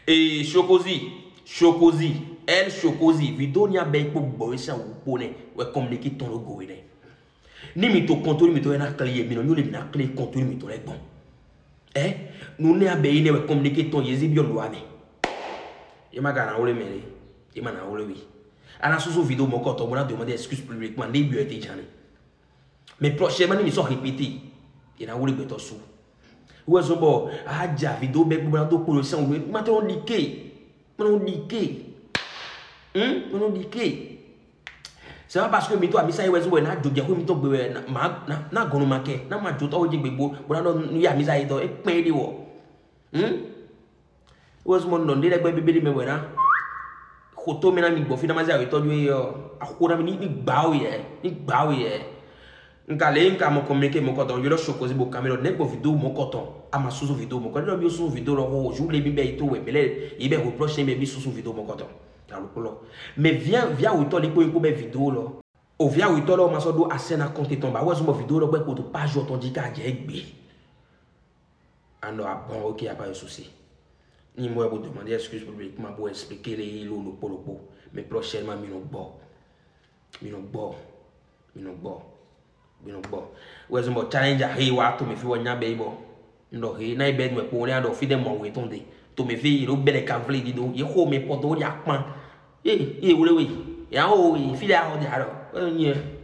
Et Chocozi, elle Chocozi, vidéo n'y a pas pour boire ça ou pour ne, ouais communiquer ton logo ne. Ni mi to contrôle mi to na clé, mi no nous les na clé contrôle mi to les bon. Nous ne a pas ne ouais communiquer ton yezi bien loin ne. Et ma gana ole mele, et ma na ole oui. Ana sous vidéo mon compte, on a demandé excuse publiquement, des buts étaient jamais. Mais prochainement ils sont répétés. Et na ole beto sous. Ou est-ce bon, ja vidéo be pour do pour le sang, maintenant liqué. Maintenant liqué. Maintenant liqué. C'est pas parce que mi to ami ça wezo na jogia ko mi to gbe na gonu make na ma jota o je gbegbo bo na no ya mi ça do e pin di wo. Ou est-ce mon non de gbe bibeli me wena. Koto mi na mi gbo fi na ma za we to ju akura mi ni gba o ye. Nkale nka mo communiquer mon coton yo lo chocozi bo caméra ne bo vidéo mon coton ama sous vidéo mon coton bi sous vidéo lo jour les bibe ito we mele il be reprocher me bi sous vidéo mon coton dans le polo mais via ou to li ko be vidéo lo o via ou to lo ma so do assez na compte ton ba wa mo vidéo lo ko to page ton dit ka je gbe alors bon OK y a pas de souci ni moi vous demander excuse publiquement pour expliquer les lo polo mais prochainement mi no bo Where's my challenge a hey wa to me fi wonya be bo ndo he na be me po le ndo fi dem mo we tonde to me fi ro be le kan vle di do ye ho me poto ya pan wule we ya ho fi la ho di aro nye